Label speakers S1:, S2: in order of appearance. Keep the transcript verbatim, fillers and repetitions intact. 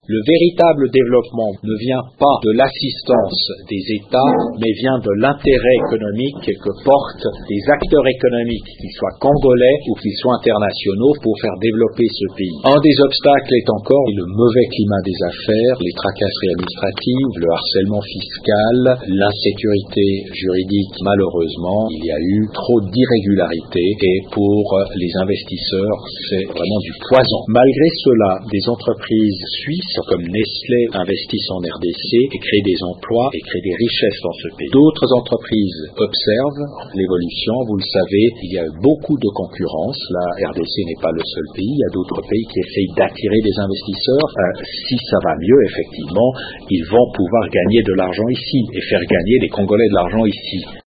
S1: Le véritable développement ne vient pas de l'assistance des États, mais vient de l'intérêt économique que portent des acteurs économiques, qu'ils soient congolais ou qu'ils soient internationaux, pour faire développer ce pays. Un des obstacles est encore le mauvais climat des affaires, les tracasseries administratives, le harcèlement fiscal, l'insécurité juridique. Malheureusement, il y a eu trop d'irrégularités et pour les investisseurs, c'est vraiment du poison. Malgré cela, des entreprises suisses comme Nestlé investissent en R D C et créent des emplois et créent des richesses dans ce pays. D'autres entreprises observent l'évolution. Vous le savez, il y a beaucoup de concurrence. La R D C n'est pas le seul pays. Il y a d'autres pays qui essayent d'attirer des investisseurs. Euh, si ça va mieux, effectivement, ils vont pouvoir gagner de l'argent ici et faire gagner les Congolais de l'argent ici.